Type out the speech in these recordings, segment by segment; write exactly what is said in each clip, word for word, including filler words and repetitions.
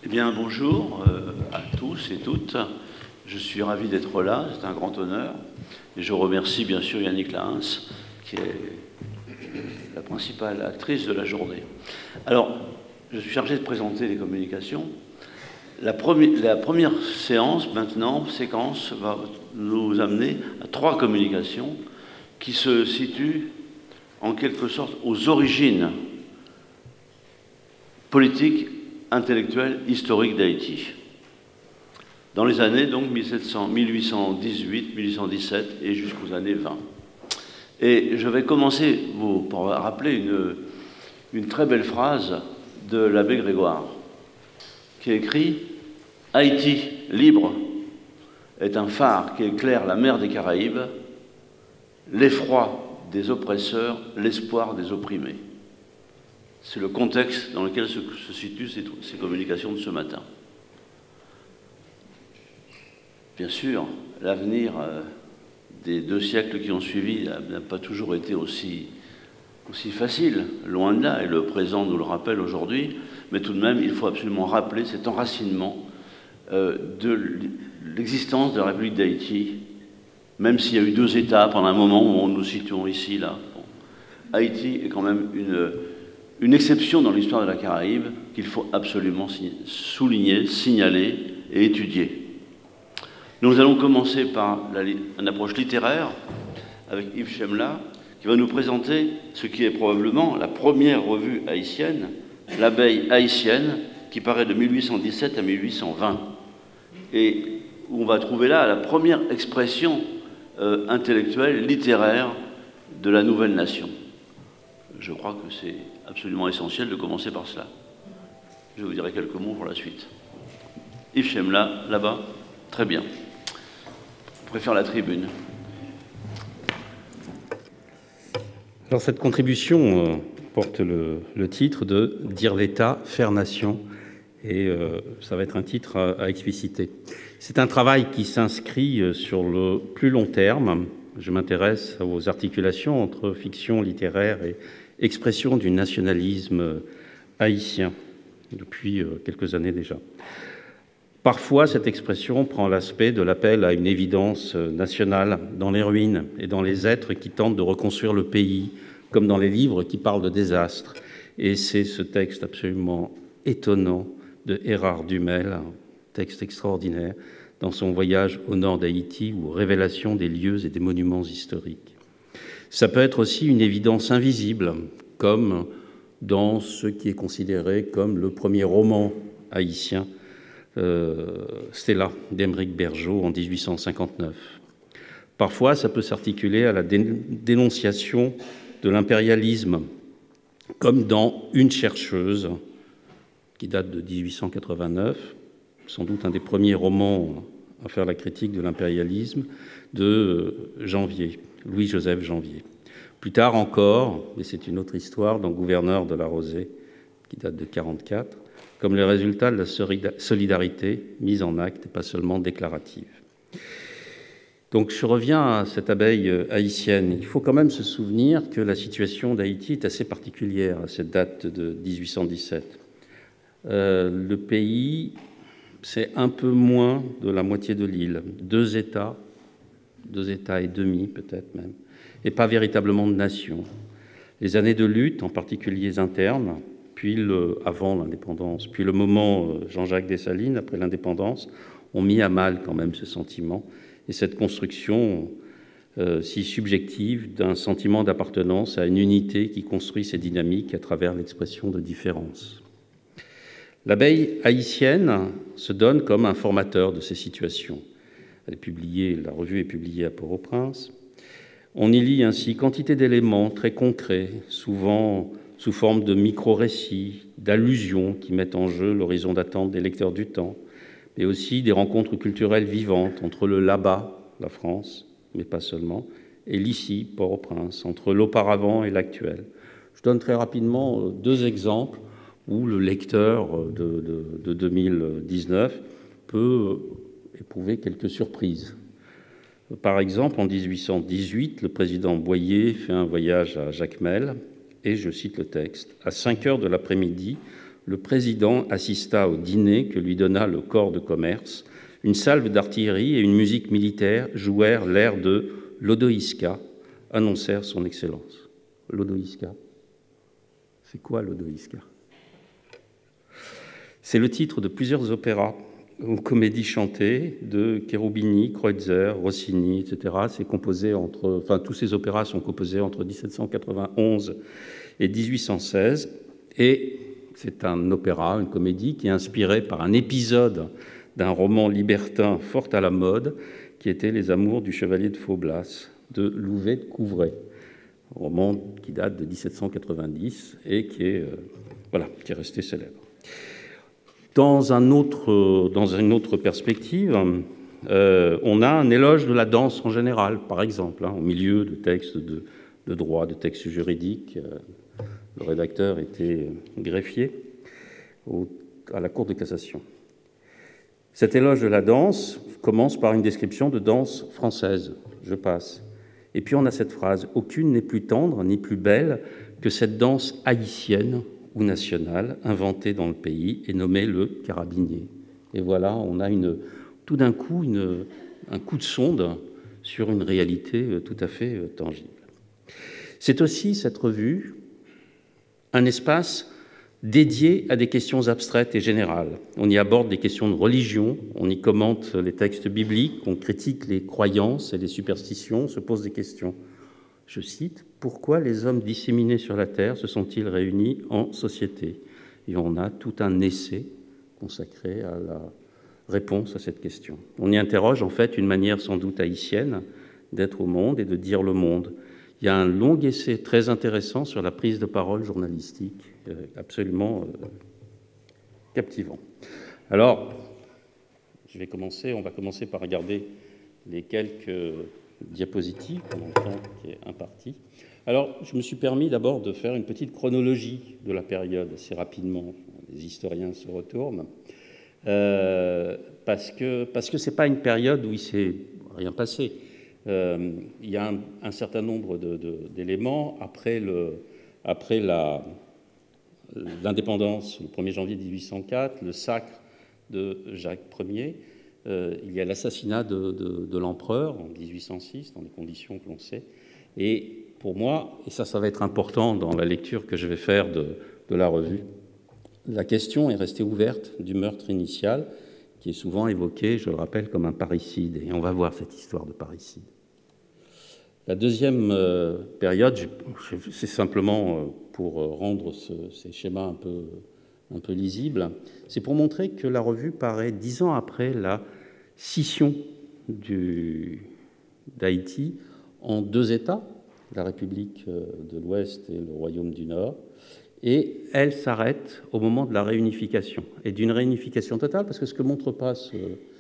Eh bien, bonjour euh, à tous et toutes. Je suis ravi d'être là, c'est un grand honneur. Et je remercie bien sûr Yannick Lahens, qui est la principale actrice de la journée. Alors, je suis chargé de présenter les communications. La, premi- la première séance, maintenant, séquence, va nous amener à trois communications qui se situent en quelque sorte aux origines politiques, intellectuelles, historiques d'Haïti. Dans les années donc mille huit cent dix-huit, mille huit cent dix-sept et jusqu'aux années vingt. Et je vais commencer vous, par rappeler une, une très belle phrase de l'abbé Grégoire, qui écrit « Haïti, libre, est un phare qui éclaire la mer des Caraïbes, l'effroi des oppresseurs, l'espoir des opprimés. » C'est le contexte dans lequel se, se situent ces, ces communications de ce matin. Bien sûr, l'avenir euh, des deux siècles qui ont suivi n'a pas toujours été aussi, aussi facile, loin de là, et le présent nous le rappelle aujourd'hui, mais tout de même, il faut absolument rappeler cet enracinement euh, de l'existence de la République d'Haïti, même s'il y a eu deux États pendant un moment où nous nous situons ici, là. Bon. Haïti est quand même une, une exception dans l'histoire de la Caraïbe qu'il faut absolument souligner, signaler et étudier. Nous allons commencer par la, une approche littéraire avec Yves Chemla, qui va nous présenter ce qui est probablement la première revue haïtienne, L'Abeille haïtienne, qui paraît de mille huit cent dix-sept à mille huit cent vingt, et où on va trouver là la première expression euh, intellectuelle, littéraire de la nouvelle nation. Je crois que c'est absolument essentiel de commencer par cela. Je vous dirai quelques mots pour la suite. Yves Chemla, là-bas, très bien. Je préfère la tribune. Alors cette contribution euh, porte le, le titre de « Dire l'État, faire nation » et euh, ça va être un titre à, à expliciter. C'est un travail qui s'inscrit sur le plus long terme. Je m'intéresse aux articulations entre fiction littéraire et expression du nationalisme haïtien depuis euh, quelques années déjà. Parfois, cette expression prend l'aspect de l'appel à une évidence nationale dans les ruines et dans les êtres qui tentent de reconstruire le pays, comme dans les livres qui parlent de désastres. Et c'est ce texte absolument étonnant de Hérard Dumel, un texte extraordinaire, dans son voyage au nord d'Haïti, ou révélation des lieux et des monuments historiques. Ça peut être aussi une évidence invisible, comme dans ce qui est considéré comme le premier roman haïtien, Euh, Stella d'Émeric Bergeau en dix-huit cent cinquante-neuf. Parfois, ça peut s'articuler à la dé- dénonciation de l'impérialisme, comme dans Une chercheuse, qui date de dix-huit cent quatre-vingt-neuf, sans doute un des premiers romans à faire la critique de l'impérialisme, de Janvier, Louis-Joseph Janvier. Plus tard encore, et c'est une autre histoire, dans Gouverneur de la Rosée, qui date de quarante-quatre, comme le résultat de la solidarité mise en acte et pas seulement déclarative. Donc je reviens à cette abeille haïtienne. Il faut quand même se souvenir que la situation d'Haïti est assez particulière à cette date de dix-huit cent dix-sept. Euh, le pays, c'est un peu moins de la moitié de l'île. Deux États, deux États et demi peut-être même, et pas véritablement de nation. Les années de lutte, en particulier internes, puis le, avant l'indépendance, puis le moment Jean-Jacques Dessalines, après l'indépendance, ont mis à mal quand même ce sentiment et cette construction euh, si subjective d'un sentiment d'appartenance à une unité qui construit ses dynamiques à travers l'expression de différences. L'abeille haïtienne se donne comme un formateur de ces situations. Elle est publiée, la revue est publiée à Port-au-Prince. On y lit ainsi quantité d'éléments très concrets, souvent sous forme de micro-récits, d'allusions qui mettent en jeu l'horizon d'attente des lecteurs du temps, mais aussi des rencontres culturelles vivantes entre le là-bas, la France, mais pas seulement, et l'ici, Port-au-Prince, entre l'auparavant et l'actuel. Je donne très rapidement deux exemples où le lecteur de, de, de deux mille dix-neuf peut éprouver quelques surprises. Par exemple, en dix-huit cent dix-huit, le président Boyer fait un voyage à Jacmel, et je cite le texte. « À cinq heures de l'après-midi, le président assista au dîner que lui donna le corps de commerce. Une salve d'artillerie et une musique militaire jouèrent l'air de l'Odoïska, annoncèrent son excellence. L'Odoïska, c'est quoi l'Odoïska? C'est le titre de plusieurs opéras ou comédies chantées de Cherubini, Kreutzer, Rossini, et cetera. C'est composé entre, enfin, tous ces opéras sont composés entre dix-sept cent quatre-vingt-onze et dix-huit cent seize. Et c'est un opéra, une comédie qui est inspirée par un épisode d'un roman libertin fort à la mode, qui était Les Amours du Chevalier de Faublas, de Louvet de Couvray, roman qui date de dix-sept cent quatre-vingt-dix et qui est, euh, voilà, qui est resté célèbre. Dans, un autre, dans une autre perspective, euh, on a un éloge de la danse en général, par exemple, hein, au milieu de textes de, de droit, de textes juridiques. Euh, le rédacteur était greffier au, à la Cour de cassation. Cet éloge de la danse commence par une description de danse française. Je passe. Et puis on a cette phrase « Aucune n'est plus tendre ni plus belle que cette danse haïtienne ou nationale inventée dans le pays et nommée le carabinier ». Et voilà, on a une, tout d'un coup une, un coup de sonde sur une réalité tout à fait tangible. C'est aussi, cette revue, un espace dédié à des questions abstraites et générales. On y aborde des questions de religion, on y commente les textes bibliques, on critique les croyances et les superstitions, on se pose des questions. Je cite, « Pourquoi les hommes disséminés sur la terre se sont-ils réunis en société ?» Et on a tout un essai consacré à la réponse à cette question. On y interroge en fait une manière sans doute haïtienne d'être au monde et de dire le monde. Il y a un long essai très intéressant sur la prise de parole journalistique, euh, absolument euh, captivant. Alors, je vais commencer, on va commencer par regarder les quelques diapositives pendant le temps qui est imparti. Alors, je me suis permis d'abord de faire une petite chronologie de la période, assez rapidement. Les historiens se retournent, euh, parce que parce que c'est pas une période où il s'est rien passé. Euh, il y a un, un certain nombre de, de, d'éléments après, le, après la, l'indépendance, le premier janvier mille huit cent quatre, le sacre de Jacques Ier. Euh, il y a l'assassinat de, de, de l'empereur en mille huit cent six, dans les conditions que l'on sait. Et pour moi, et ça, ça va être important dans la lecture que je vais faire de, de la revue, la question est restée ouverte du meurtre initial, qui est souvent évoqué, je le rappelle, comme un parricide. Et on va voir cette histoire de parricide. La deuxième euh, période, c'est simplement euh, pour rendre ce, ces schémas un peu, un peu lisibles, c'est pour montrer que la revue paraît dix ans après la scission du, d'Haïti en deux États, la République de l'Ouest et le Royaume du Nord, et elle s'arrête au moment de la réunification, et d'une réunification totale, parce que ce que ne montre pas ce,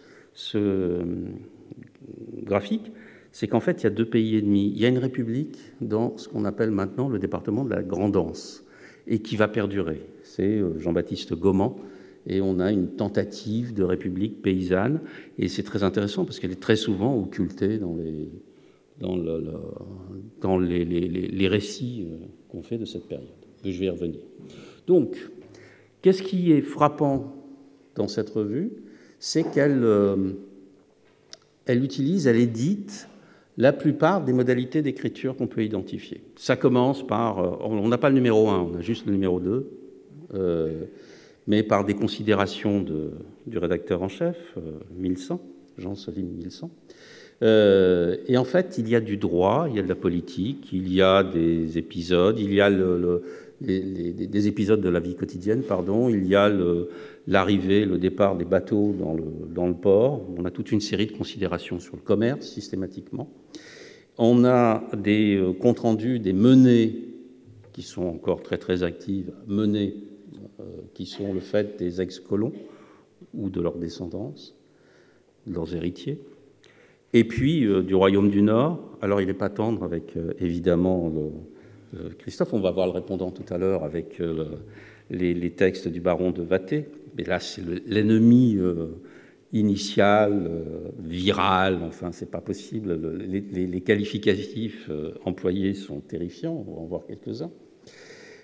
ce graphique, c'est qu'en fait, il y a deux pays ennemis. Il y a une république dans ce qu'on appelle maintenant le département de la Grand'Anse, et qui va perdurer. C'est Jean-Baptiste Gauman, et on a une tentative de république paysanne, et c'est très intéressant, parce qu'elle est très souvent occultée dans les, dans le, le, dans les, les, les récits qu'on fait de cette période. Je vais y revenir. Donc, qu'est-ce qui est frappant dans cette revue? C'est qu'elle euh, elle utilise, elle édite la plupart des modalités d'écriture qu'on peut identifier. Ça commence par, euh, on n'a pas le numéro un, on a juste le numéro deux, euh, mais par des considérations de, du rédacteur en chef, euh, mille cent, Jean Solim mille cent. Euh, et en fait, il y a du droit, il y a de la politique, il y a des épisodes, il y a le, le, les, les, des épisodes de la vie quotidienne, pardon, il y a le, l'arrivée, le départ des bateaux dans le, dans le port. On a toute une série de considérations sur le commerce, systématiquement. On a des euh, comptes rendus, des menées qui sont encore très très actives, menées euh, qui sont le fait des ex-colons ou de leurs descendants, de leurs héritiers. Et puis, euh, du Royaume du Nord, alors il n'est pas tendre avec, euh, évidemment, le, le Christophe, on va voir le répondant tout à l'heure avec euh, le, les, les textes du baron de Vathey, mais là, c'est le, l'ennemi euh, initial, euh, viral, enfin, c'est pas possible, le, les, les, les qualificatifs euh, employés sont terrifiants, on va en voir quelques-uns.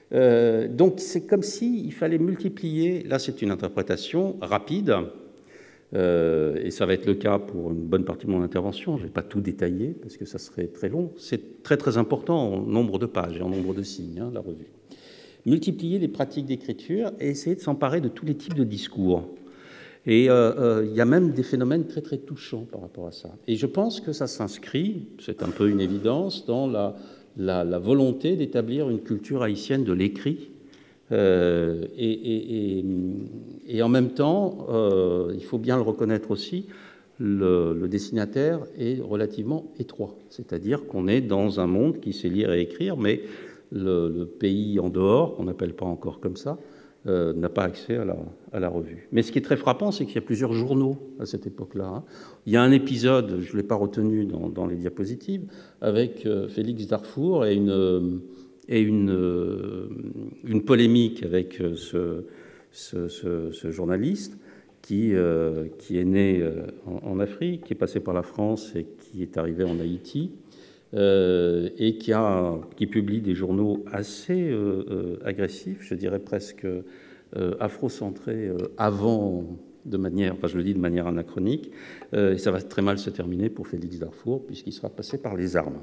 Euh, donc c'est comme s'il fallait multiplier, là c'est une interprétation rapide, euh, et ça va être le cas pour une bonne partie de mon intervention, je ne vais pas tout détailler parce que ça serait très long, c'est très très important en nombre de pages et en nombre de signes, hein, la revue. Multiplier les pratiques d'écriture et essayer de s'emparer de tous les types de discours. Et il euh, euh, y a même des phénomènes très très touchants par rapport à ça. Et je pense que ça s'inscrit, c'est un peu une évidence, dans la... La, la volonté d'établir une culture haïtienne de l'écrit. Euh, et, et, et, et en même temps, euh, il faut bien le reconnaître aussi, le, le destinataire est relativement étroit. C'est-à-dire qu'on est dans un monde qui sait lire et écrire, mais le, le pays en dehors, qu'on n'appelle pas encore comme ça, euh, n'a pas accès à la, à la revue. Mais ce qui est très frappant, c'est qu'il y a plusieurs journaux à cette époque-là. Hein. Il y a un épisode, je ne l'ai pas retenu dans, dans les diapositives, avec euh, Félix Darfour et une, euh, et une, euh, une polémique avec euh, ce, ce, ce, ce journaliste qui, euh, qui est né euh, en, en Afrique, qui est passé par la France et qui est arrivé en Haïti, Euh, et qui, a, qui publie des journaux assez euh, euh, agressifs, je dirais presque euh, afrocentrés euh, avant, de manière, enfin je le dis de manière anachronique, euh, et ça va très mal se terminer pour Félix Darfour, puisqu'il sera passé par les armes.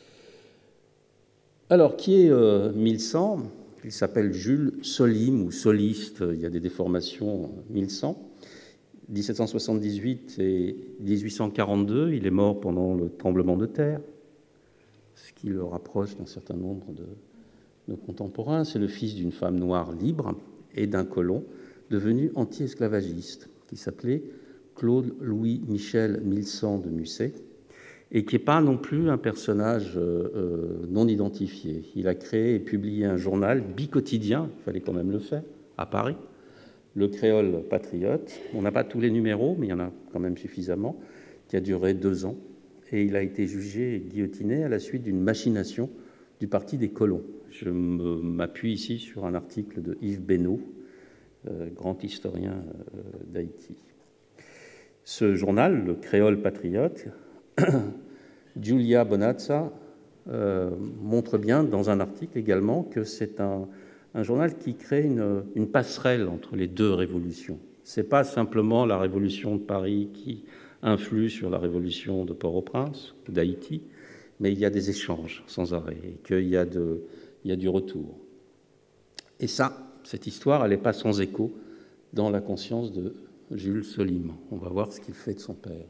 Alors, qui est euh, mille cent? Il s'appelle Jules Solim, ou Soliste, il y a des déformations, mille cent. dix-sept cent soixante-dix-huit et dix-huit cent quarante-deux, il est mort pendant le tremblement de terre, ce qui le rapproche d'un certain nombre de, de contemporains. C'est le fils d'une femme noire libre et d'un colon devenu anti-esclavagiste, qui s'appelait Claude Louis Michel mille cent de Musset, et qui n'est pas non plus un personnage euh, non identifié. Il a créé et publié un journal bi-quotidien, il fallait quand même le faire, à Paris, le Créole Patriote. On n'a pas tous les numéros, mais il y en a quand même suffisamment, qui a duré deux ans. Et il a été jugé et guillotiné à la suite d'une machination du Parti des colons. Je m'appuie ici sur un article de Yves Benoît, euh, grand historien euh, d'Haïti. Ce journal, le Créole Patriote, Julia Bonazza euh, montre bien dans un article également que c'est un, un journal qui crée une, une passerelle entre les deux révolutions. Ce n'est pas simplement la révolution de Paris qui influe sur la révolution de Port-au-Prince, d'Haïti, mais il y a des échanges sans arrêt, et qu'il y a, de, il y a du retour. Et ça, cette histoire, elle n'est pas sans écho dans la conscience de Jules Solim. On va voir ce qu'il fait de son père.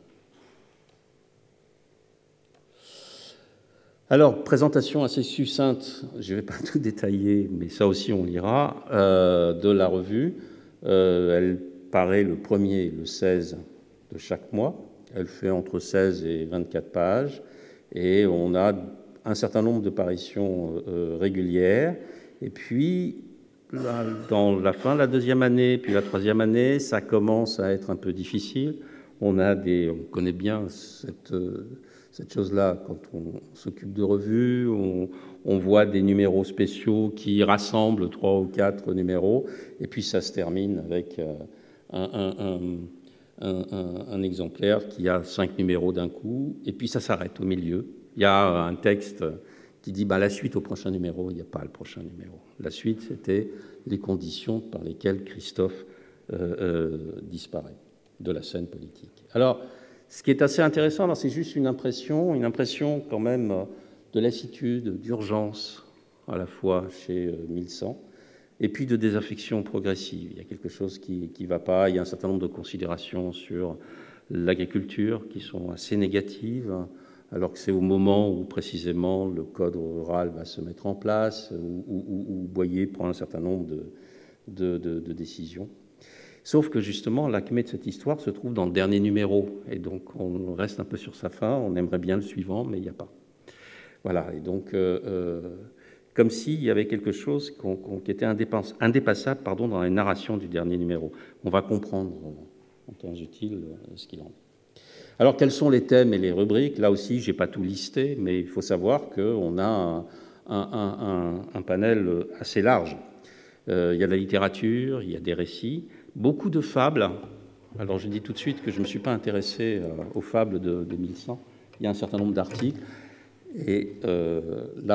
Alors, présentation assez succincte, je ne vais pas tout détailler, mais ça aussi on lira, euh, de la revue. Euh, elle paraît le premier et le seize de chaque mois. Elle fait entre seize et vingt-quatre pages, et on a un certain nombre de parutions euh, régulières. Et puis, là, dans la fin de la deuxième année, puis la troisième année, ça commence à être un peu difficile. On a des, on connaît bien cette, cette chose-là quand on s'occupe de revues. On, on voit des numéros spéciaux qui rassemblent trois ou quatre numéros, et puis ça se termine avec euh, un, un, un, un, un, un exemplaire qui a cinq numéros d'un coup, et puis ça s'arrête au milieu. Il y a un texte qui dit bah, la suite au prochain numéro. Il n'y a pas le prochain numéro. La suite, c'était les conditions par lesquelles Christophe euh, euh, disparaît de la scène politique. Alors, ce qui est assez intéressant, c'est juste une impression, une impression quand même de lassitude, d'urgence, à la fois chez euh, mille cent, et puis de désaffection progressive. Il y a quelque chose qui ne va pas. Il y a un certain nombre de considérations sur l'agriculture qui sont assez négatives, alors que c'est au moment où précisément le code rural va se mettre en place, où, où, où Boyer prend un certain nombre de, de, de, de décisions. Sauf que justement, l'acmé de cette histoire se trouve dans le dernier numéro, et donc on reste un peu sur sa faim, on aimerait bien le suivant, mais il n'y a pas. Voilà, et donc euh, euh, comme s'il y avait quelque chose qu'on, qu'on, qui était indépassable pardon, dans la narration du dernier numéro. On va comprendre en temps utile ce qu'il en est. Alors, quels sont les thèmes et les rubriques? Là aussi, je n'ai pas tout listé, mais il faut savoir qu'on a un, un, un, un panel assez large. Euh, il y a de la littérature, il y a des récits, beaucoup de fables. Alors, je dis tout de suite que je ne me suis pas intéressé euh, aux fables de, de mille cent. Il y a un certain nombre d'articles. Et euh, là,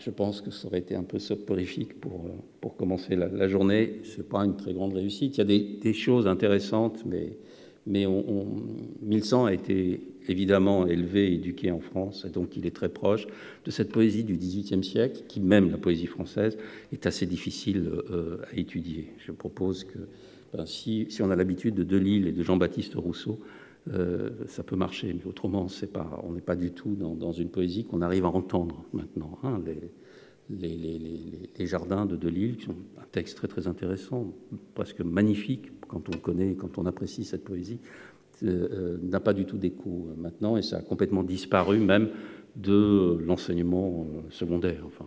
je pense que ça aurait été un peu soporifique pour, pour commencer la, la journée. Ce n'est pas une très grande réussite. Il y a des, des choses intéressantes, mais, mais on, on, mille cent a été évidemment élevé et éduqué en France, et donc il est très proche de cette poésie du dix-huitième siècle, qui, même la poésie française, est assez difficile euh, à étudier. Je propose que ben, si, si on a l'habitude de Delille et de Jean-Baptiste Rousseau, Euh, ça peut marcher, mais autrement, c'est pas, on n'est pas du tout dans, dans une poésie qu'on arrive à entendre maintenant. Hein, les, les, les, les, les jardins de Delille, qui sont un texte très très intéressant, presque magnifique quand on connaît, quand on apprécie cette poésie, euh, n'a pas du tout d'écho maintenant, et ça a complètement disparu même de l'enseignement secondaire. Enfin,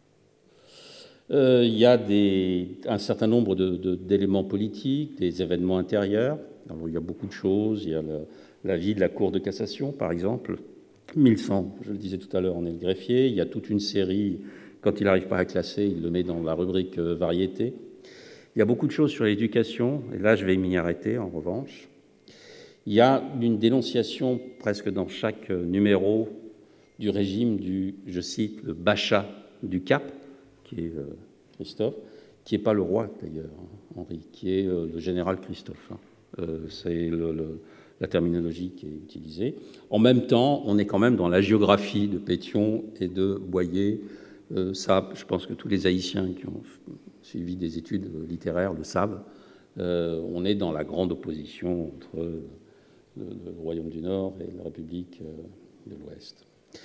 euh, il y a des, un certain nombre de, de, d'éléments politiques, des événements intérieurs. Alors, il y a beaucoup de choses. Il y a le, la vie de la Cour de cassation, par exemple. mille cent, je le disais tout à l'heure, on est le greffier. Il y a toute une série. Quand il n'arrive pas à classer, il le met dans la rubrique euh, variété. Il y a beaucoup de choses sur l'éducation. Et là, je vais m'y arrêter, en revanche. Il y a une dénonciation presque dans chaque numéro du régime du, je cite, le Bachat du Cap, qui est euh, Christophe, qui n'est pas le roi, d'ailleurs, Henri, qui est euh, le général Christophe. Hein. Euh, c'est le, le, la terminologie qui est utilisée. En même temps, on est quand même dans la géographie de Pétion et de Boyer. Euh, ça, je pense que tous les Haïtiens qui ont suivi des études littéraires le savent. Euh, on est dans la grande opposition entre le, le Royaume du Nord et la République de l'Ouest.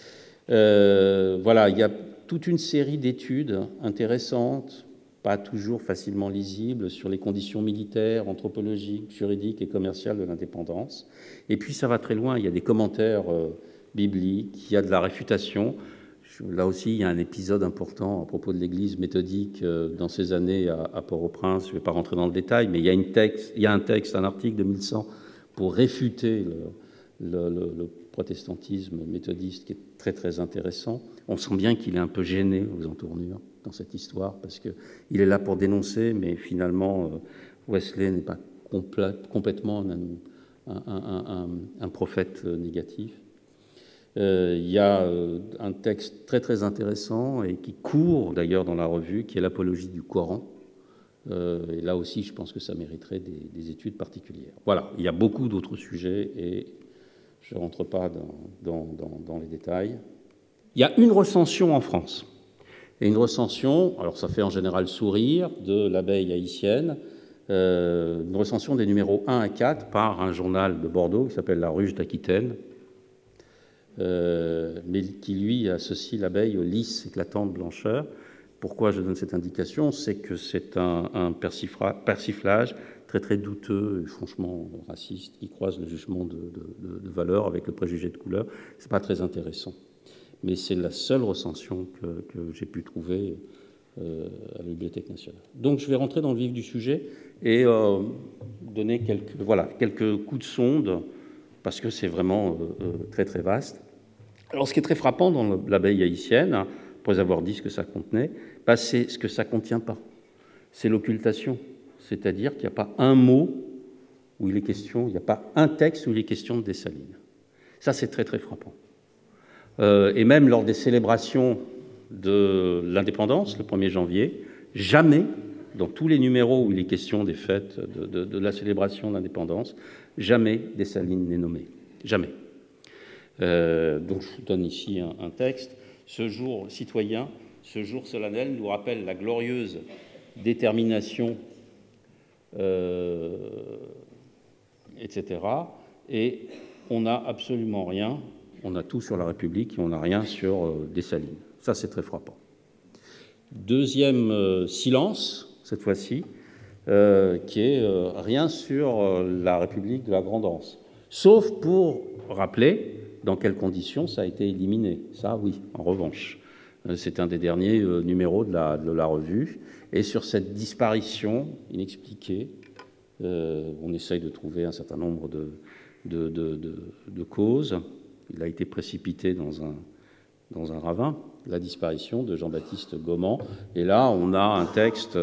Euh, voilà, il y a toute une série d'études intéressantes, pas toujours facilement lisible, sur les conditions militaires, anthropologiques, juridiques et commerciales de l'indépendance. Et puis ça va très loin, il y a des commentaires euh, bibliques, il y a de la réfutation. Là aussi, il y a un épisode important à propos de l'Église méthodique euh, dans ces années à, à Port-au-Prince. Je ne vais pas rentrer dans le détail, mais il y a, une texte, il y a un texte, un article de mille cent pour réfuter le, le, le, le protestantisme méthodiste qui est très très intéressant. On sent bien qu'il est un peu gêné aux entournures dans cette histoire, parce qu'il est là pour dénoncer, mais finalement, Wesley n'est pas complè- complètement un, un, un, un, un prophète négatif. Euh, il y a un texte très très intéressant, et qui court d'ailleurs dans la revue, qui est l'apologie du Coran. Euh, et là aussi, je pense que ça mériterait des, des études particulières. Voilà, il y a beaucoup d'autres sujets, et je ne rentre pas dans, dans, dans, dans les détails. Il y a une recension en France. Et une recension, alors ça fait en général sourire, de l'abeille haïtienne, euh, une recension des numéros un à quatre par un journal de Bordeaux qui s'appelle La Ruche d'Aquitaine, euh, mais qui, lui, associe l'abeille aux lisses éclatantes blancheurs. Pourquoi je donne cette indication? C'est que c'est un, un persiflage très très douteux et franchement raciste, qui croise le jugement de, de, de valeur avec le préjugé de couleur. C'est pas très intéressant. Mais c'est la seule recension que, que j'ai pu trouver euh, à la Bibliothèque nationale. Donc je vais rentrer dans le vif du sujet et euh, donner quelques, voilà, quelques coups de sonde, parce que c'est vraiment euh, très très vaste. Alors ce qui est très frappant dans l'abeille haïtienne, après avoir dit ce que ça contenait, bah, c'est ce que ça ne contient pas. C'est l'occultation. C'est-à-dire qu'il n'y a pas un mot où il est question, il n'y a pas un texte où il est question de Dessalines. Ça, c'est très très frappant. Euh, et même lors des célébrations de l'indépendance, le premier janvier, jamais, dans tous les numéros où il est question des fêtes de, de, de la célébration de l'indépendance, jamais Dessalines n'est nommé. Jamais. Euh, donc je vous donne ici un, un texte. Ce jour citoyen, ce jour solennel nous rappelle la glorieuse détermination, euh, et cetera. Et on n'a absolument rien. On a tout sur la République et on n'a rien sur euh, Dessalines. Ça, c'est très frappant. Deuxième euh, silence, cette fois-ci, euh, qui est euh, rien sur euh, la République de la Grande-Anse. Sauf pour rappeler dans quelles conditions ça a été éliminé. Ça, oui, en revanche. Euh, c'est un des derniers euh, numéros de la, de la revue. Et sur cette disparition inexpliquée, euh, on essaye de trouver un certain nombre de, de, de, de, de causes. Il a été précipité dans un, dans un ravin, la disparition de Jean-Baptiste Gauman. Et là, on a un texte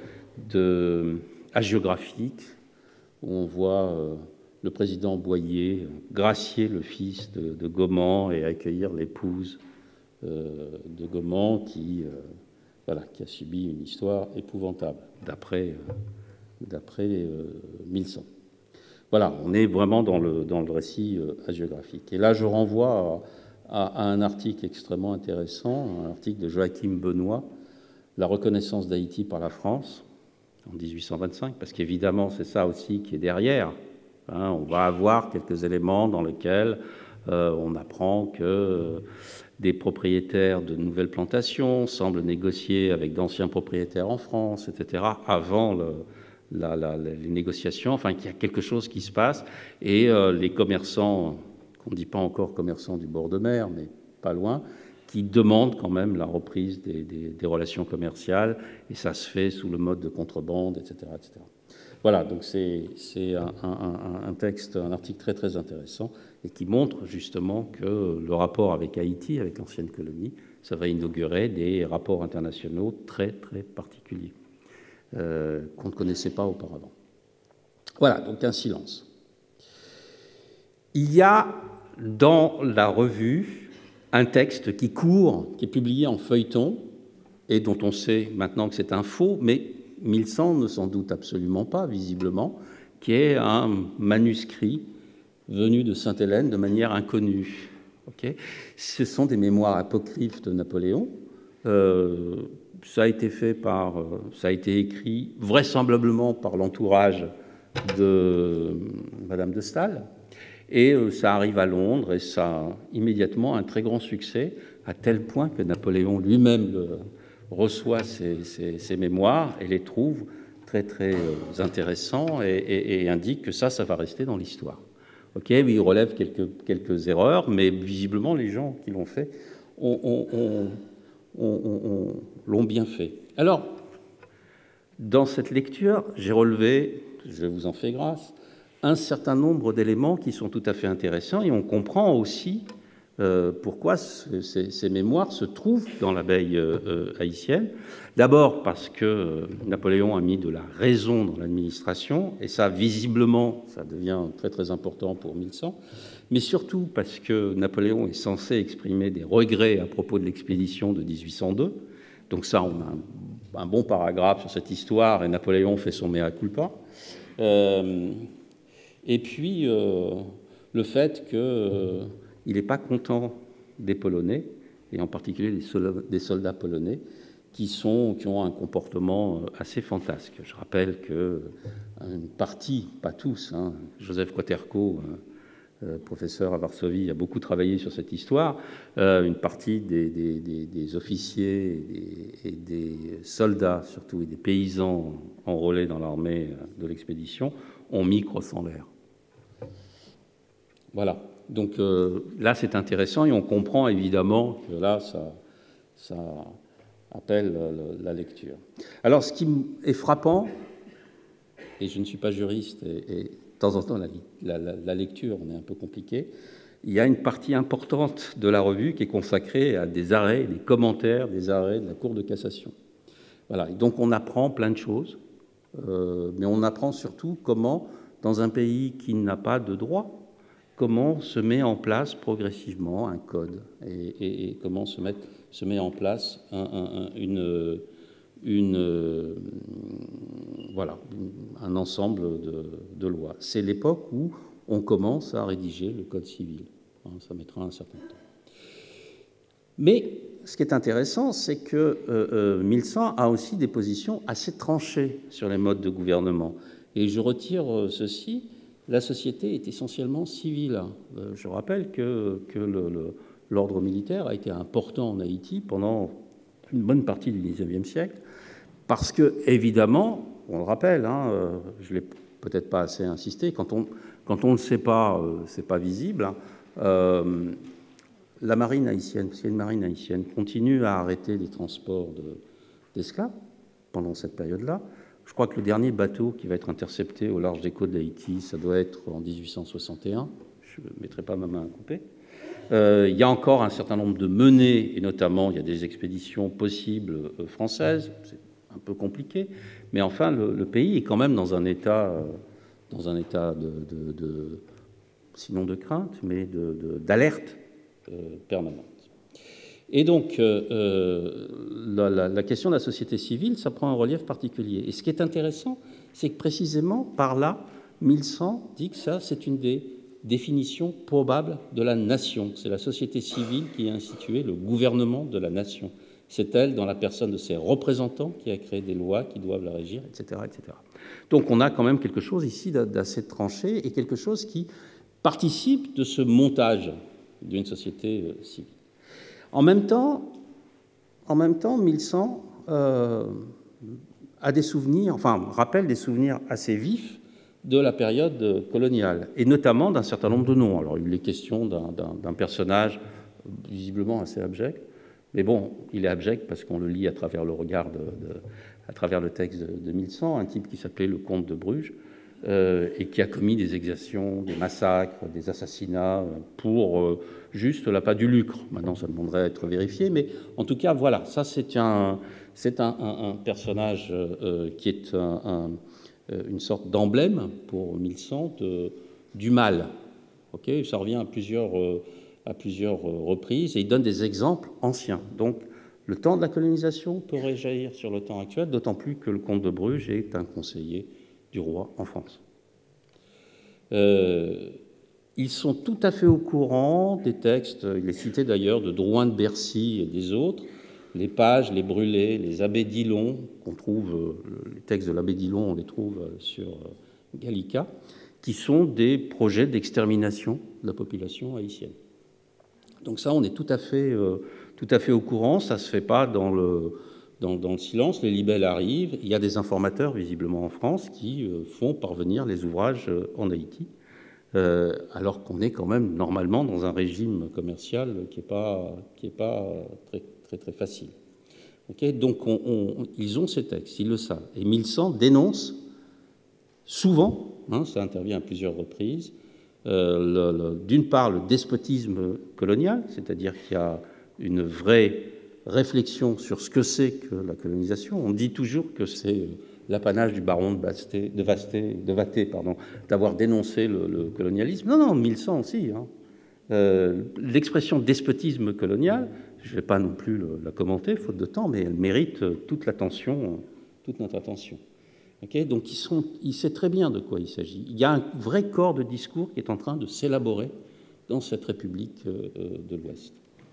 de, hagiographique où on voit euh, le président Boyer gracier le fils de, de Gauman et accueillir l'épouse euh, de Gaumont qui, euh, voilà, qui a subi une histoire épouvantable, d'après euh, d'après euh, mille cent. Voilà, on est vraiment dans le, dans le récit euh, hagiographique. Et là, je renvoie à, à, à un article extrêmement intéressant, un article de Joachim Benoît, « La reconnaissance d'Haïti par la France », en dix-huit cent vingt-cinq, parce qu'évidemment, c'est ça aussi qui est derrière. Hein, on va avoir quelques éléments dans lesquels euh, on apprend que euh, des propriétaires de nouvelles plantations semblent négocier avec d'anciens propriétaires en France, et cetera, avant le, la, la, les négociations, enfin qu'il y a quelque chose qui se passe, et euh, les commerçants, qu'on ne dit pas encore commerçants du bord de mer, mais pas loin, qui demandent quand même la reprise des, des, des relations commerciales, et ça se fait sous le mode de contrebande, et cetera, et cetera. Voilà, donc c'est, c'est un, un, un texte, un article très très intéressant, et qui montre justement que le rapport avec Haïti, avec l'ancienne colonie, ça va inaugurer des rapports internationaux très très particuliers, euh, qu'on ne connaissait pas auparavant. Voilà, donc un silence. Il y a dans la revue un texte qui court, qui est publié en feuilleton, et dont on sait maintenant que c'est un faux, mais mille cent ne s'en doute absolument pas, visiblement, qui est un manuscrit venu de Sainte-Hélène de manière inconnue. Okay, ce sont des mémoires apocryphes de Napoléon. Euh, ça a été fait par, ça a été écrit vraisemblablement par l'entourage de Madame de Staël, et ça arrive à Londres et ça a immédiatement un très grand succès, à tel point que Napoléon lui-même le, reçoit ces, ces, ces mémoires et les trouve très très intéressants et, et, et indique que ça, ça va rester dans l'histoire. Ok, oui, il relève quelques, quelques erreurs, mais visiblement les gens qui l'ont fait ont, ont, ont, ont, ont, l'ont bien fait. Alors, dans cette lecture, j'ai relevé, je vous en fais grâce, un certain nombre d'éléments qui sont tout à fait intéressants, et on comprend aussi euh, pourquoi ce, ces, ces mémoires se trouvent dans l'abeille euh, haïtienne. D'abord parce que euh, Napoléon a mis de la raison dans l'administration, et ça, visiblement, ça devient très très important pour mille cent, mais surtout parce que Napoléon est censé exprimer des regrets à propos de l'expédition de dix-huit cent deux. Donc ça, on a un, un bon paragraphe sur cette histoire, et Napoléon fait son mea culpa. Euh, et puis, euh, le fait qu'il euh, n'est pas content des Polonais, et en particulier des soldats, des soldats polonais, qui, sont, qui ont un comportement assez fantasque. Je rappelle qu'une partie, pas tous, hein, Joseph Quaterco, euh, professeur à Varsovie, a beaucoup travaillé sur cette histoire, euh, une partie des, des, des, des officiers et des, et des soldats, surtout, et des paysans enrôlés dans l'armée de l'expédition, ont mis crosse en l'air. Voilà. Donc euh, là, c'est intéressant, et on comprend évidemment que là, ça... ça appelle la lecture. Alors, ce qui est frappant, et je ne suis pas juriste, et, et de temps en temps, la, la, la lecture, on est un peu compliqué, il y a une partie importante de la revue qui est consacrée à des arrêts, des commentaires, des arrêts de la Cour de cassation. Voilà. Et donc, on apprend plein de choses, euh, mais on apprend surtout comment, dans un pays qui n'a pas de droit, comment se met en place progressivement un code, et, et, et comment se met, se met en place un, un, une, une, euh, voilà, un ensemble de, de lois. C'est l'époque où on commence à rédiger le code civil. Hein, ça mettra un certain temps. Mais ce qui est intéressant, c'est que euh, euh, mille cent a aussi des positions assez tranchées sur les modes de gouvernement. Et je retire euh, ceci. La société est essentiellement civile. Je rappelle que, que le, le, l'ordre militaire a été important en Haïti pendant une bonne partie du dix-neuvième siècle, parce que, évidemment, on le rappelle, hein, je ne l'ai peut-être pas assez insisté, quand on quand on ne le sait pas, ce n'est pas visible, hein, euh, la marine haïtienne, parce qu'il y a une marine haïtienne, continue à arrêter des transports de, d'esclaves pendant cette période-là. Je crois que le dernier bateau qui va être intercepté au large des côtes d'Haïti, ça doit être en dix-huit cent soixante et un. Je ne mettrai pas ma main à couper. Euh, il y a encore un certain nombre de menées, et notamment il y a des expéditions possibles euh, françaises. C'est un peu compliqué, mais enfin le, le pays est quand même dans un état, euh, dans un état de, de, de, sinon de crainte, mais de, de, d'alerte euh, permanente. Et donc, euh, euh, la, la, la question de la société civile, ça prend un relief particulier. Et ce qui est intéressant, c'est que précisément par là, mille cent dit que ça, c'est une des définitions probables de la nation. C'est la société civile qui a institué le gouvernement de la nation. C'est elle, dans la personne de ses représentants, qui a créé des lois qui doivent la régir, et cetera, et cetera. Donc on a quand même quelque chose ici d'assez tranché et quelque chose qui participe de ce montage d'une société civile. En même temps, en même temps, mille cent euh, a des souvenirs, enfin rappelle des souvenirs assez vifs de la période coloniale, et notamment d'un certain nombre de noms. Alors il est question d'un personnage visiblement assez abject, mais bon, il est abject parce qu'on le lit à travers le regard, de, de, à travers le texte de, de mille cent, un type qui s'appelait le comte de Bruges, euh, et qui a commis des exactions, des massacres, des assassinats, pour euh, juste l'appât du lucre. Maintenant, ça demanderait à être vérifié, mais en tout cas, voilà, ça c'est un, c'est un, un, un personnage euh, qui est un, un, une sorte d'emblème pour mille cent de, du mal. Okay, ça revient à plusieurs... Euh, à plusieurs reprises, et il donne des exemples anciens. Donc, le temps de la colonisation peut réjaillir sur le temps actuel, d'autant plus que le comte de Bruges est un conseiller du roi en France. Euh, ils sont tout à fait au courant des textes, il est cité d'ailleurs de Drouin de Bercy et des autres, les pages, les brûlés, les abbés d'Ilon, qu'on trouve, les textes de l'abbé d'Ilon, on les trouve sur Gallica, qui sont des projets d'extermination de la population haïtienne. Donc ça, on est tout à fait, euh, tout à fait au courant. Ça ne se fait pas dans le, dans, dans le silence. Les libelles arrivent. Il y a des informateurs, visiblement en France, qui euh, font parvenir les ouvrages euh, en Haïti, euh, alors qu'on est quand même normalement dans un régime commercial qui n'est pas, qui est pas très, très, très facile. Okay, donc on, on, ils ont ces textes, ils le savent. Et mille cent dénonce souvent, hein, ça intervient à plusieurs reprises, Euh, d'une part le despotisme colonial, c'est-à-dire qu'il y a une vraie réflexion sur ce que c'est que la colonisation. On dit toujours que c'est l'apanage du baron de Vasté, de Vasté, de Vaté, pardon, d'avoir dénoncé le, le colonialisme. Non, non, mille cent aussi. Hein. Euh, L'expression despotisme colonial, je ne vais pas non plus le, la commenter, faute de temps, mais elle mérite toute l'attention, toute notre attention. Okay, donc ils sont, il sait très bien de quoi il s'agit. Il y a un vrai corps de discours qui est en train de s'élaborer dans cette République euh, de l'Ouest.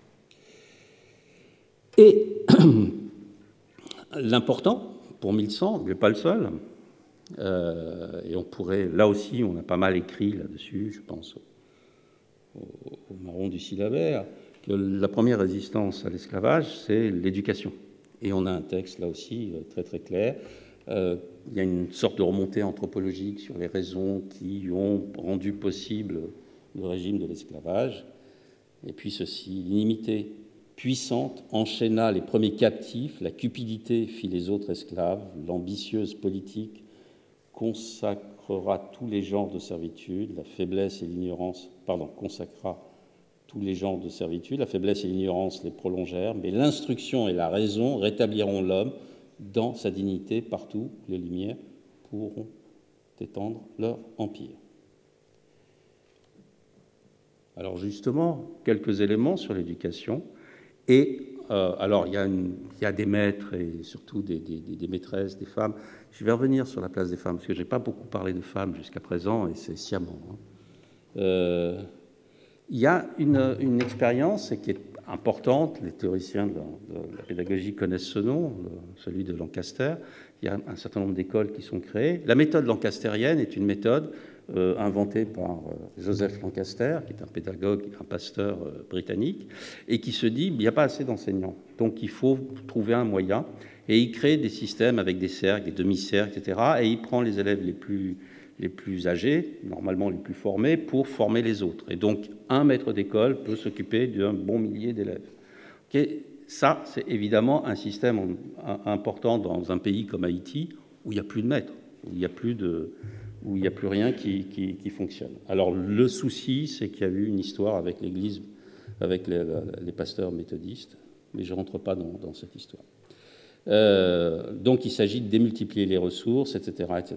Et l'important pour mille cent, il n'est pas le seul, euh, et on pourrait, là aussi, on a pas mal écrit là-dessus, je pense au, au, au marron du syllabaire, que la première résistance à l'esclavage, c'est l'éducation. Et on a un texte là aussi très très clair. Euh, il y a une sorte de remontée anthropologique sur les raisons qui ont rendu possible le régime de l'esclavage. Et puis ceci, l'inimité puissante enchaîna les premiers captifs, la cupidité fit les autres esclaves, l'ambitieuse politique consacrera tous les genres de servitude, la faiblesse et l'ignorance, pardon, consacra tous les genres de servitude, la faiblesse et l'ignorance les prolongèrent, mais l'instruction et la raison rétabliront l'homme dans sa dignité partout où les lumières pourront étendre leur empire. Alors justement, quelques éléments sur l'éducation. Et euh, alors, il y, a une, il y a des maîtres et surtout des, des, des maîtresses, des femmes. Je vais revenir sur la place des femmes, parce que je n'ai pas beaucoup parlé de femmes jusqu'à présent, et c'est sciemment. Hein. Euh, il y a une, une expérience qui est importante, les théoriciens de la, de la pédagogie connaissent ce nom, le, celui de Lancaster. Il y a un certain nombre d'écoles qui sont créées. La méthode lancastérienne est une méthode euh, inventée par euh, Joseph Lancaster, qui est un pédagogue, un pasteur euh, britannique, et qui se dit qu'il n'y a pas assez d'enseignants, donc il faut trouver un moyen. Et il crée des systèmes avec des cercles, des demi-cercles, et cetera. Et il prend les élèves les plus les plus âgés, normalement les plus formés, pour former les autres. Et donc, un maître d'école peut s'occuper d'un bon millier d'élèves. Okay, ça, c'est évidemment un système important dans un pays comme Haïti, où il n'y a plus de maître, où il n'y a plus de, où il n'y a plus rien qui, qui, qui fonctionne. Alors, le souci, c'est qu'il y a eu une histoire avec l'Église, avec les, les pasteurs méthodistes, mais je ne rentre pas dans, dans cette histoire. Euh, donc, il s'agit de démultiplier les ressources, et cetera, et cetera.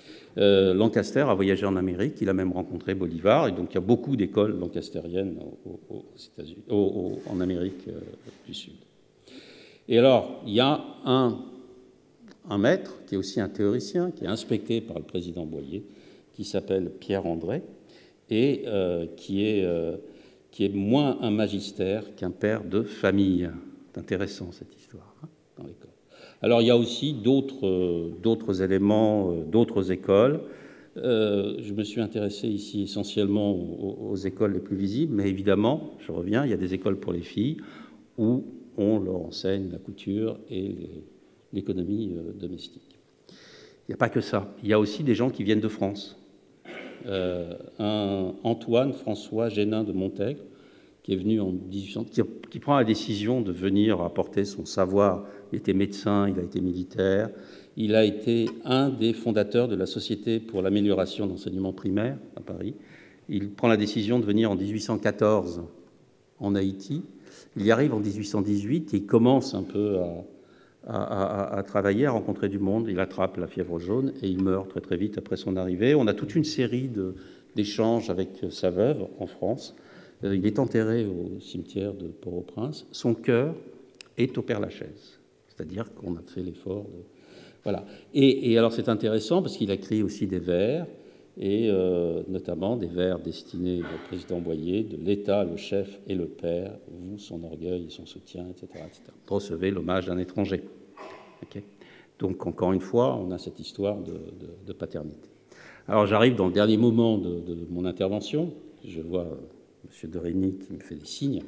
Euh, Lancaster a voyagé en Amérique, il a même rencontré Bolivar, et donc il y a beaucoup d'écoles lancastériennes aux, aux États-Unis, aux, aux, en Amérique euh, du Sud. Et alors, il y a un, un maître, qui est aussi un théoricien, qui est inspecté par le président Boyer, qui s'appelle Pierre André, et euh, qui, est, euh, qui est moins un magistère qu'un père de famille. C'est intéressant, cette histoire, hein, dans l'école. Alors, il y a aussi d'autres, euh, d'autres éléments, euh, d'autres écoles. Euh, je me suis intéressé ici essentiellement aux, aux écoles les plus visibles, mais évidemment, je reviens, il y a des écoles pour les filles où on leur enseigne la couture et les, l'économie euh, domestique. Il n'y a pas que ça. Il y a aussi des gens qui viennent de France. Euh, un Antoine François Génin de Montègre, qui est venu en dix-huit cents, qui, qui prend la décision de venir apporter son savoir. Il était médecin, il a été militaire, il a été un des fondateurs de la Société pour l'amélioration de l'enseignement primaire à Paris. Il prend la décision de venir en dix-huit cent quatorze en Haïti. Il y arrive en dix-huit cent dix-huit et il commence un peu à, à, à, à travailler, à rencontrer du monde. Il attrape la fièvre jaune et il meurt très très vite après son arrivée. On a toute une série de, d'échanges avec sa veuve en France. Il est enterré au cimetière de Port-au-Prince. Son cœur est au Père-Lachaise, c'est-à-dire qu'on a fait l'effort de... Voilà. Et, et alors c'est intéressant parce qu'il a écrit aussi des vers, et euh, notamment des vers destinés au président Boyer, de l'État, le chef et le père, vous, son orgueil et son soutien, et cetera, et cetera. Recevez l'hommage d'un étranger. Okay. Donc encore une fois, on a cette histoire de, de, de paternité. Alors j'arrive dans le dernier moment de, de mon intervention. Je vois M. de Régny qui me fait des signes.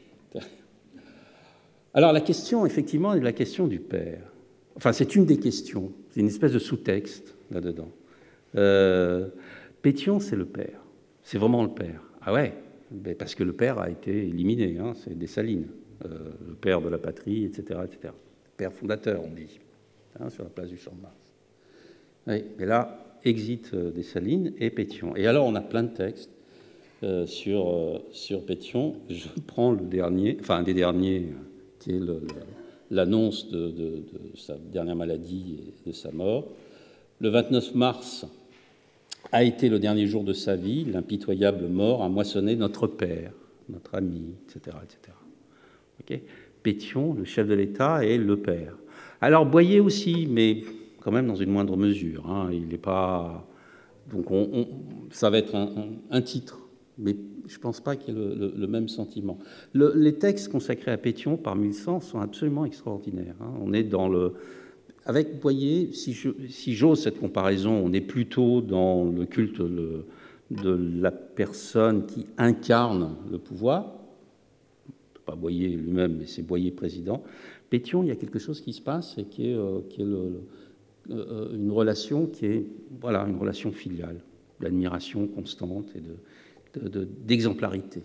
Alors la question, effectivement, est la question du père. Enfin, c'est une des questions. C'est une espèce de sous-texte là-dedans. Euh, Pétion, c'est le père. C'est vraiment le père. Ah ouais, parce que le père a été éliminé. Hein, c'est Dessalines, euh, le père de la patrie, et cetera, et cetera. Père fondateur, on dit, hein, sur la place du Champ de Mars. Oui, mais là, exit euh, Dessalines et Pétion. Et alors, on a plein de textes euh, sur, euh, sur Pétion. Je prends le dernier, enfin un des derniers, qui est le, le, l'annonce de, de, de sa dernière maladie et de sa mort. Le vingt-neuf mars a été le dernier jour de sa vie. L'impitoyable mort a moissonné notre père, notre ami, et cetera, et cetera. Okay. Pétion, le chef de l'État, est le père. Alors Boyer aussi, mais quand même dans une moindre mesure. Hein. Il n'est pas. Donc on, on, ça va être un, un, un titre, mais je ne pense pas qu'il y ait le, le, le même sentiment. Le, les textes consacrés à Pétion par mille cent sont absolument extraordinaires. Hein. On est dans le. Avec Boyer, si, je, si j'ose cette comparaison, on est plutôt dans le culte le, de la personne qui incarne le pouvoir. Pas Boyer lui-même, mais c'est Boyer président. Pétion, il y a quelque chose qui se passe et qui est, euh, qui est le, le, euh, une relation qui est voilà, une relation filiale, d'admiration constante et de, de, de, d'exemplarité.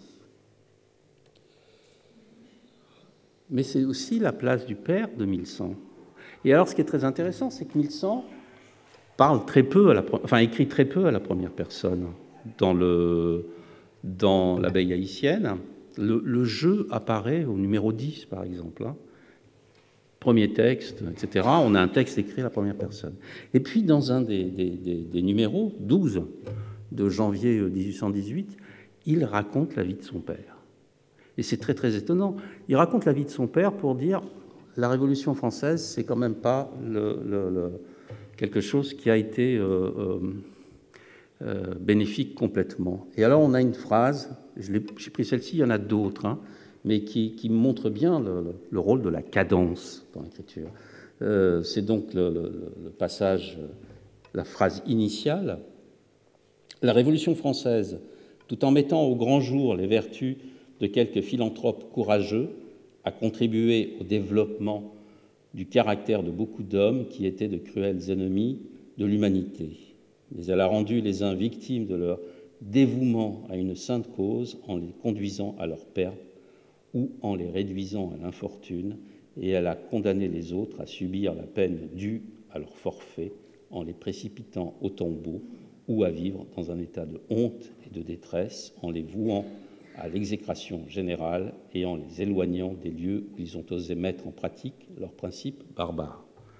Mais c'est aussi la place du père de mille cent. Et alors, ce qui est très intéressant, c'est que mille cent parle très peu, à la, enfin écrit très peu à la première personne dans, le, dans l'abeille haïtienne. Le, le jeu apparaît au numéro dix, par exemple. Hein. Premier texte, et cetera. On a un texte écrit à la première personne. Et puis, dans un des, des, des, des numéros, douze, de janvier dix-huit cent dix-huit, il raconte la vie de son père. Et c'est très, très étonnant. Il raconte la vie de son père pour dire... La Révolution française, c'est quand même pas le, le, le, quelque chose qui a été euh, euh, euh, bénéfique complètement. Et alors, on a une phrase, je l'ai, j'ai pris celle-ci, il y en a d'autres, hein, mais qui, qui montre bien le, le, le rôle de la cadence dans l'écriture. Euh, c'est donc le, le, le passage, la phrase initiale. La Révolution française, tout en mettant au grand jour les vertus de quelques philanthropes courageux, a contribué au développement du caractère de beaucoup d'hommes qui étaient de cruels ennemis de l'humanité. Mais elle a rendu les uns victimes de leur dévouement à une sainte cause en les conduisant à leur perte ou en les réduisant à l'infortune, et elle a condamné les autres à subir la peine due à leur forfait en les précipitant au tombeau ou à vivre dans un état de honte et de détresse en les vouant à l'exécration générale et en les éloignant des lieux où ils ont osé mettre en pratique leurs principes barbares.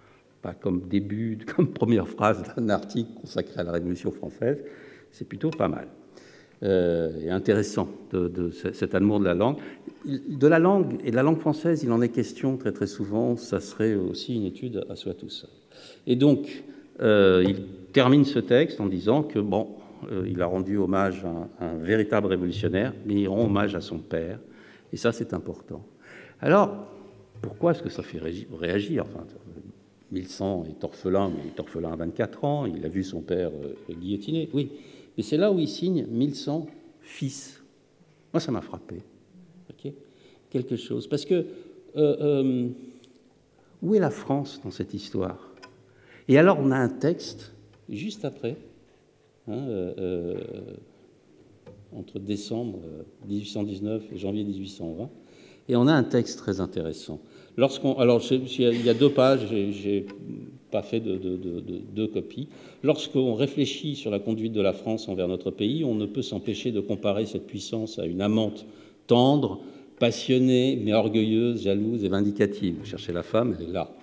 pas comme début, comme première phrase d'un article consacré à la Révolution française, c'est plutôt pas mal. Euh, et intéressant de, de cet amour de la langue. De la langue, et de la langue française, il en est question très très souvent, ça serait aussi une étude à soi tout seul. Et donc, euh, il termine ce texte en disant que, bon, euh, il a rendu hommage à un, un véritable révolutionnaire, mais il rend hommage à son père, et ça c'est important. Alors, pourquoi est-ce que ça fait réagir? Enfin, mille cent est orphelin, mais il est orphelin à vingt-quatre ans, il a vu son père euh, guillotiné, oui. Mais c'est là où il signe mille cent fils. Moi, ça m'a frappé. Okay, quelque chose. Parce que, euh, euh, où est la France dans cette histoire? Et alors, on a un texte, juste après, hein, euh, entre décembre dix-huit cent dix-neuf et janvier dix-huit cent vingt, et on a un texte très intéressant. Lorsqu'on, alors, il y a deux pages, j'ai pas fait de, de, de, de deux copies. Lorsqu'on réfléchit sur la conduite de la France envers notre pays, on ne peut s'empêcher de comparer cette puissance à une amante tendre, passionnée, mais orgueilleuse, jalouse et vindicative. Vous cherchez la femme, elle est là.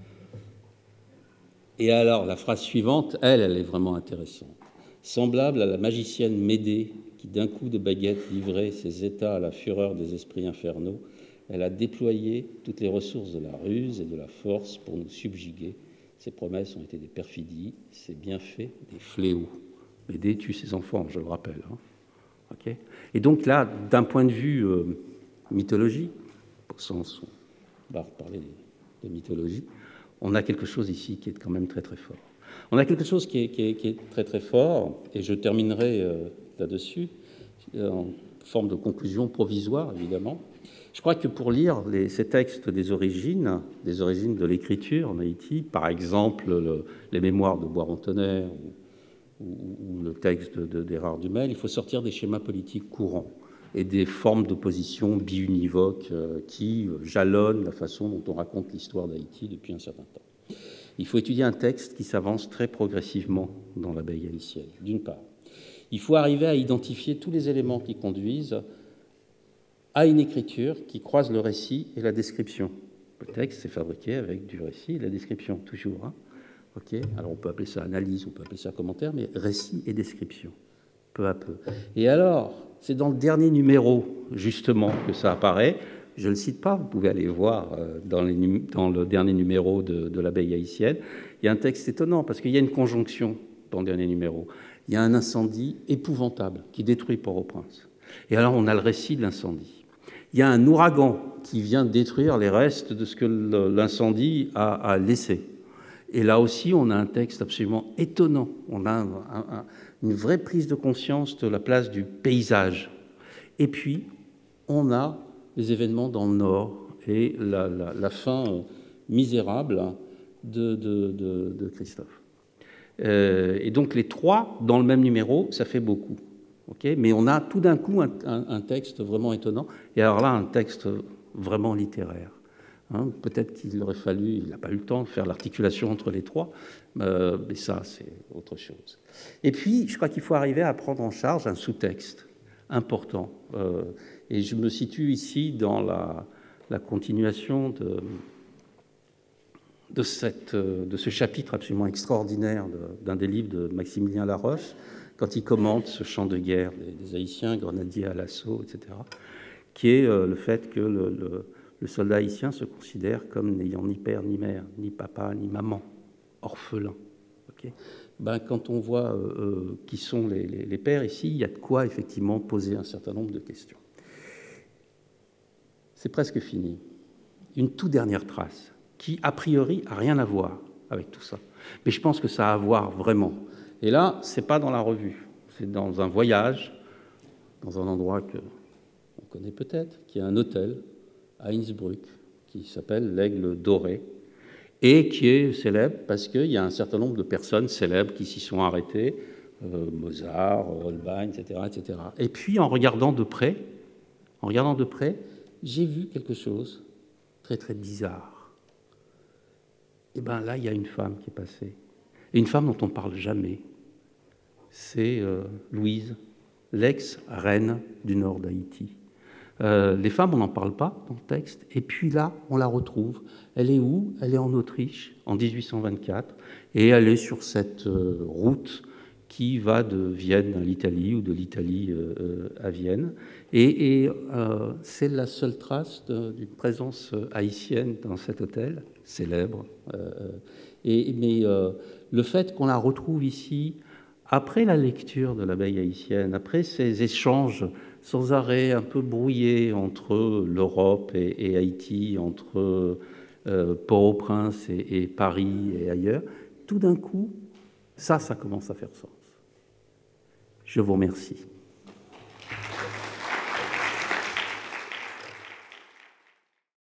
Et alors, la phrase suivante, elle, elle est vraiment intéressante. Semblable à la magicienne Médée, qui d'un coup de baguette livrait ses états à la fureur des esprits infernaux, elle a déployé toutes les ressources de la ruse et de la force pour nous subjuguer. Ses promesses ont été des perfidies, ses bienfaits des fléaux. Médée tue ses enfants, je le rappelle. Hein. Okay, et donc là, d'un point de vue euh, mythologie, au sens où on va parler de mythologie, on a quelque chose ici qui est quand même très très fort. On a quelque chose qui est, qui est, qui est très très fort, et je terminerai euh, là-dessus, en forme de conclusion provisoire, évidemment. Je crois que pour lire les, ces textes des origines, des origines de l'écriture en Haïti, par exemple le, les mémoires de Bois-Rontonnerre ou, ou, ou le texte de, de, d'Érard Dumel, il faut sortir des schémas politiques courants et des formes d'opposition biunivoques euh, qui jalonnent la façon dont on raconte l'histoire d'Haïti depuis un certain temps. Il faut étudier un texte qui s'avance très progressivement dans l'abeille haïtienne, d'une part. Il faut arriver à identifier tous les éléments qui conduisent à une écriture qui croise le récit et la description. Le texte s'est fabriqué avec du récit et de la description, toujours. Hein, okay, alors on peut appeler ça analyse, on peut appeler ça commentaire, mais récit et description, peu à peu. Et alors, c'est dans le dernier numéro, justement, que ça apparaît. Je ne le cite pas, vous pouvez aller voir dans, les, dans le dernier numéro de, de l'abeille haïtienne. Il y a un texte étonnant, parce qu'il y a une conjonction dans le dernier numéro. Il y a un incendie épouvantable qui détruit Port-au-Prince. Et alors, on a le récit de l'incendie. Il y a un ouragan qui vient détruire les restes de ce que l'incendie a, a laissé. Et là aussi, on a un texte absolument étonnant. On a un, un, une vraie prise de conscience de la place du paysage. Et puis, on a les événements dans le Nord et la, la, la fin misérable de, de, de, de Christophe. Euh, et donc, les trois, dans le même numéro, ça fait beaucoup. Okay, mais on a tout d'un coup un, un, un texte vraiment étonnant, et alors là, un texte vraiment littéraire. Hein, peut-être qu'il aurait fallu, il n'a pas eu le temps de faire l'articulation entre les trois, euh, mais ça, c'est autre chose. Et puis, je crois qu'il faut arriver à prendre en charge un sous-texte important. Euh, et je me situe ici dans la, la continuation de, de, cette, de ce chapitre absolument extraordinaire de, d'un des livres de Maximilien Laroche, quand il commente ce champ de guerre des, des Haïtiens, grenadiers à l'assaut, et cetera, qui est euh, le fait que le, le, le soldat haïtien se considère comme n'ayant ni père, ni mère, ni papa, ni maman, orphelin. Okay, ben, quand on voit euh, euh, qui sont les, les, les pères ici, il y a de quoi effectivement poser un certain nombre de questions. C'est presque fini. Une toute dernière trace, qui a priori n'a rien à voir avec tout ça. Mais je pense que ça a à voir vraiment. Et là, ce n'est pas dans la revue, c'est dans un voyage, dans un endroit qu'on connaît peut-être, qui est un hôtel à Innsbruck, qui s'appelle l'Aigle Doré, et qui est célèbre parce qu'il y a un certain nombre de personnes célèbres qui s'y sont arrêtées, euh, Mozart, Holbein, et cetera, et cetera. Et puis, en regardant de près, en regardant de près, j'ai vu quelque chose très, très bizarre. Et bien là, il y a une femme qui est passée. Et une femme dont on ne parle jamais, c'est euh, Louise, l'ex-reine du nord d'Haïti. Euh, les femmes, on n'en parle pas dans le texte. Et puis là, on la retrouve. Elle est où? Elle est en Autriche, en dix-huit cent vingt-quatre, et elle est sur cette euh, route qui va de Vienne à l'Italie ou de l'Italie euh, à Vienne. Et, et euh, c'est la seule trace d'une présence haïtienne dans cet hôtel célèbre. Euh, et, mais euh, le fait qu'on la retrouve ici, après la lecture de l'abeille haïtienne, après ces échanges sans arrêt un peu brouillés entre l'Europe et, et Haïti, entre euh, Port-au-Prince et, et Paris et ailleurs, tout d'un coup, ça, ça commence à faire sens. Je vous remercie.